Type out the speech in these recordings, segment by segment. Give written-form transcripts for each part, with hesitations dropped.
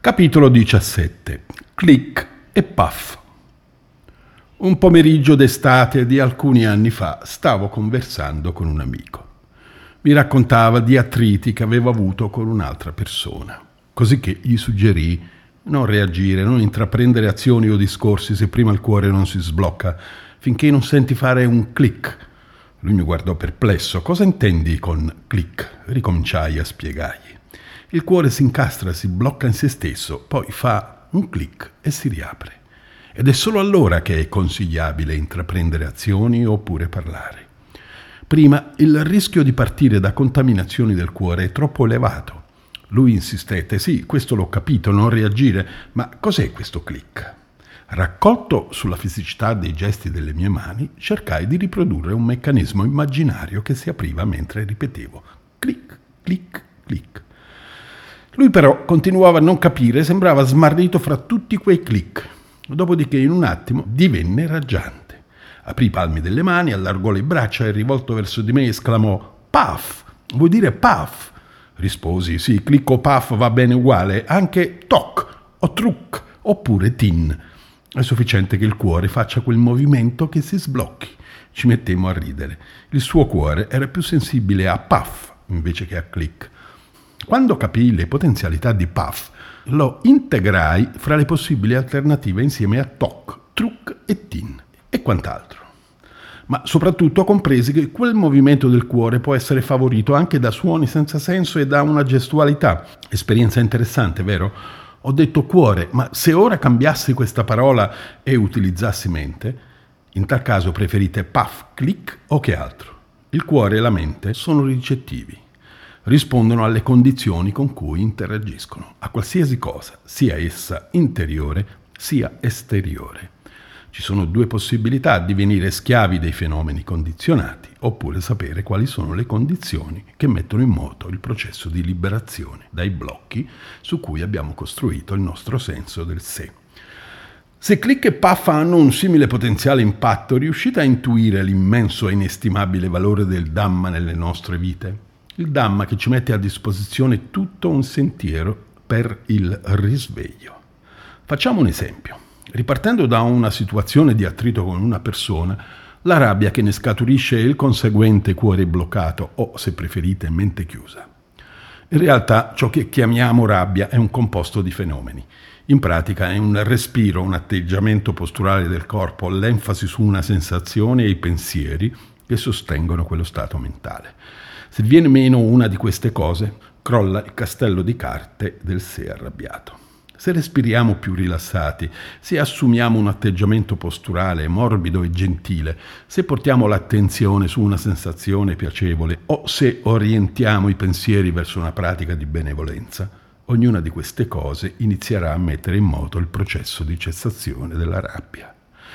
Capitolo 17. Click e puff. Un pomeriggio d'estate di alcuni anni fa stavo conversando con un amico. Mi raccontava di attriti che aveva avuto con un'altra persona, così che gli suggerì non reagire, non intraprendere azioni o discorsi se prima il cuore non si sblocca, finché non senti fare un click. Lui mi guardò perplesso. Cosa intendi con click? Ricominciai a spiegargli. Il cuore si incastra, si blocca in se stesso, poi fa un click e si riapre. Ed è solo allora che è consigliabile intraprendere azioni oppure parlare. Prima il rischio di partire da contaminazioni del cuore è troppo elevato. Lui insistette: sì, questo l'ho capito, non reagire, ma cos'è questo click? Raccolto sulla fisicità dei gesti delle mie mani, cercai di riprodurre un meccanismo immaginario che si apriva mentre ripetevo click, click, click. Lui però continuava a non capire, sembrava smarrito fra tutti quei click. Dopodiché in un attimo divenne raggiante. Aprì i palmi delle mani, allargò le braccia e rivolto verso di me esclamò: puff, vuoi dire puff? Risposi: sì, click o puff va bene uguale, anche toc o truc oppure tin. È sufficiente che il cuore faccia quel movimento che si sblocchi. Ci mettemmo a ridere. Il suo cuore era più sensibile a puff invece che a click. Quando capii le potenzialità di puff, lo integrai fra le possibili alternative insieme a toc, truc e tin e quant'altro. Ma soprattutto compresi che quel movimento del cuore può essere favorito anche da suoni senza senso e da una gestualità. Esperienza interessante, vero? Ho detto cuore, ma se ora cambiassi questa parola e utilizzassi mente, in tal caso preferite puff, click o che altro? Il cuore e la mente sono ricettivi. Rispondono alle condizioni con cui interagiscono, a qualsiasi cosa, sia essa interiore sia esteriore. Ci sono due possibilità: divenire schiavi dei fenomeni condizionati oppure sapere quali sono le condizioni che mettono in moto il processo di liberazione dai blocchi su cui abbiamo costruito il nostro senso del sé. Se click e puff hanno un simile potenziale impatto, riuscite a intuire l'immenso e inestimabile valore del Dhamma nelle nostre vite? Il Dhamma che ci mette a disposizione tutto un sentiero per il risveglio. Facciamo un esempio. Ripartendo da una situazione di attrito con una persona, la rabbia che ne scaturisce è il conseguente cuore bloccato o, se preferite, mente chiusa. In realtà ciò che chiamiamo rabbia è un composto di fenomeni. In pratica è un respiro, un atteggiamento posturale del corpo, l'enfasi su una sensazione e i pensieri che sostengono quello stato mentale. Se viene meno una di queste cose, crolla il castello di carte del sé arrabbiato. Se respiriamo più rilassati, se assumiamo un atteggiamento posturale morbido e gentile, se portiamo l'attenzione su una sensazione piacevole o se orientiamo i pensieri verso una pratica di benevolenza, ognuna di queste cose inizierà a mettere in moto il processo di cessazione della rabbia.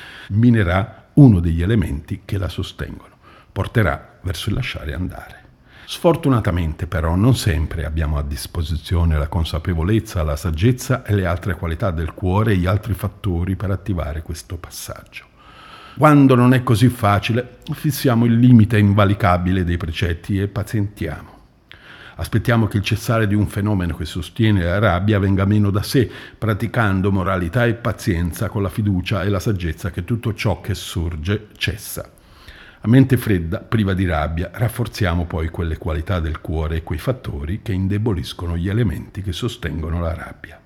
Minerà uno degli elementi che la sostengono, porterà verso il lasciare andare. Sfortunatamente però non sempre abbiamo a disposizione la consapevolezza, la saggezza e le altre qualità del cuore e gli altri fattori per attivare questo passaggio. Quando non è così facile, fissiamo il limite invalicabile dei precetti e pazientiamo. Aspettiamo che il cessare di un fenomeno che sostiene la rabbia venga meno da sé, praticando moralità e pazienza con la fiducia e la saggezza che tutto ciò che sorge cessa. A mente fredda, priva di rabbia, rafforziamo poi quelle qualità del cuore e quei fattori che indeboliscono gli elementi che sostengono la rabbia.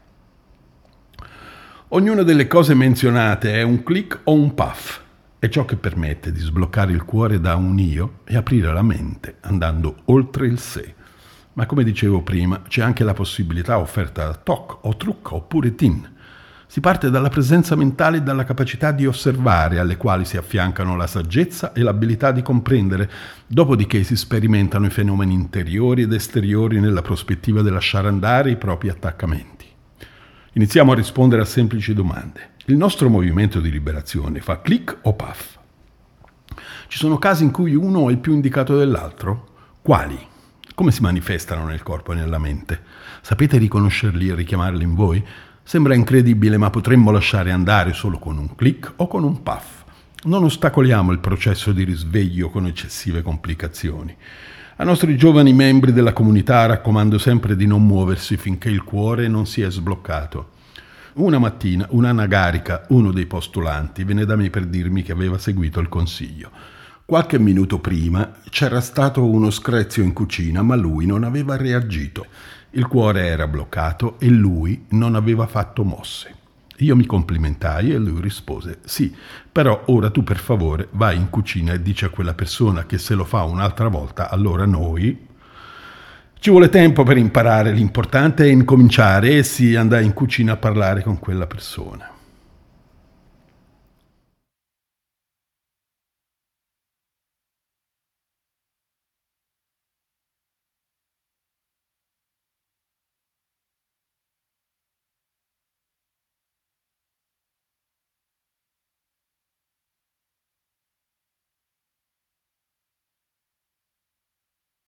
Ognuna delle cose menzionate è un click o un puff. È ciò che permette di sbloccare il cuore da un io e aprire la mente andando oltre il sé. Ma come dicevo prima, c'è anche la possibilità offerta da toc o truc oppure tin. Si parte dalla presenza mentale e dalla capacità di osservare, alle quali si affiancano la saggezza e l'abilità di comprendere, dopodiché si sperimentano i fenomeni interiori ed esteriori nella prospettiva di lasciare andare i propri attaccamenti. Iniziamo a rispondere a semplici domande. Il nostro movimento di liberazione fa click o puff? Ci sono casi in cui uno è più indicato dell'altro? Quali? Come si manifestano nel corpo e nella mente? Sapete riconoscerli e richiamarli in voi? Sembra incredibile, ma potremmo lasciare andare solo con un click o con un puff. Non ostacoliamo il processo di risveglio con eccessive complicazioni. Ai nostri giovani membri della comunità raccomando sempre di non muoversi finché il cuore non si è sbloccato. Una mattina un'anagarica, uno dei postulanti, venne da me per dirmi che aveva seguito il consiglio. Qualche minuto prima c'era stato uno screzio in cucina, ma lui non aveva reagito. Il cuore era bloccato e lui non aveva fatto mosse. Io mi complimentai e lui rispose: sì, però ora tu per favore vai in cucina e dici a quella persona che se lo fa un'altra volta, allora noi... Ci vuole tempo per imparare, l'importante è incominciare, e sì, andai in cucina a parlare con quella persona.